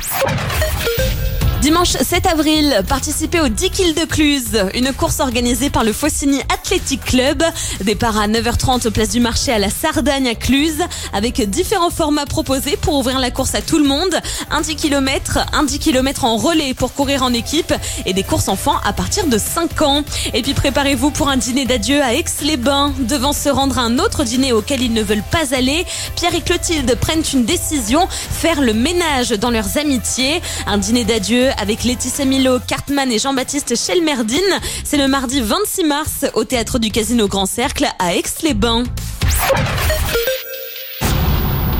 Dimanche 7 avril, participez au 10 kills de Cluse, une course organisée par le Faucigny Athletic Club. Départ à 9h30 place du marché à la Sardagne à Cluse, avec différents formats proposés pour ouvrir la course à tout le monde. Un 10 km en relais pour courir en équipe et des courses enfants à partir de 5 ans. Et puis préparez-vous pour un dîner d'adieu à Aix-les-Bains. Devant se rendre à un autre dîner auquel ils ne veulent pas aller, Pierre et Clotilde prennent une décision, faire le ménage dans leurs amitiés. Un dîner d'adieu avec Laetitia Milo, Cartman et Jean-Baptiste Chelmerdine. C'est le mardi 26 mars au Théâtre du Casino Grand Cercle à Aix-les-Bains.